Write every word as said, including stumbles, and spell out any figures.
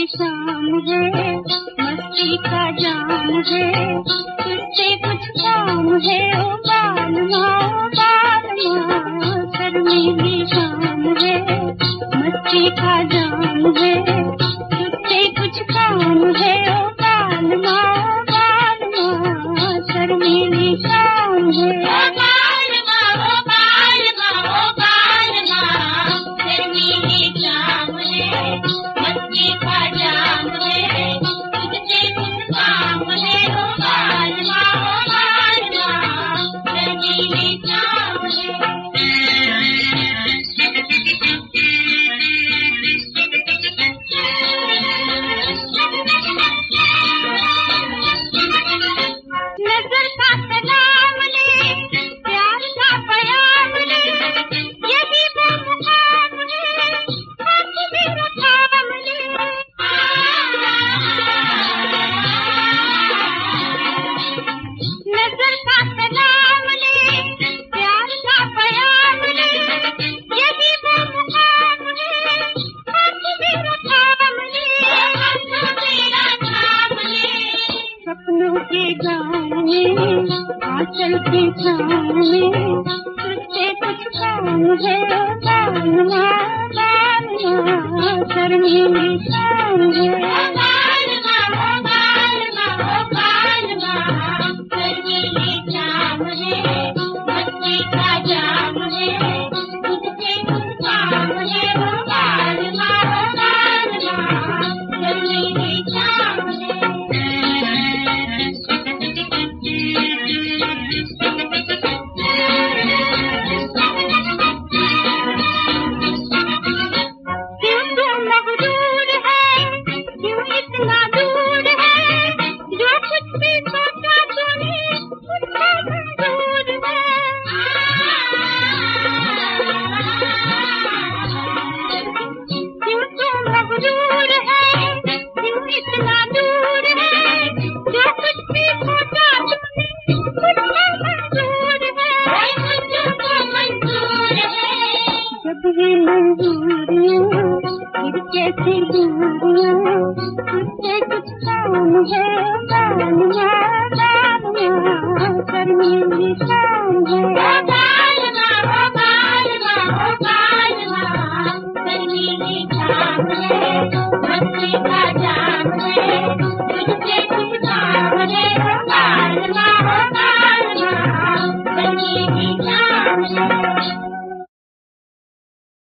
शाम है, मस्ती का जाम है, तुझसे कुछ काम है ओ बालमा ओ बालमा। शर्मीली शाम है, मस्ती का जाम है, तुझसे कुछ काम है ओ बालमा ओ बालमा। शर्मीली शाम है। के गाँव में आंचल के छाँव में तुझसे कुछ काम है बालमा बालमा। शर्मीली शाम है। कैसी दूरियां, तुझसे कुछ काम है।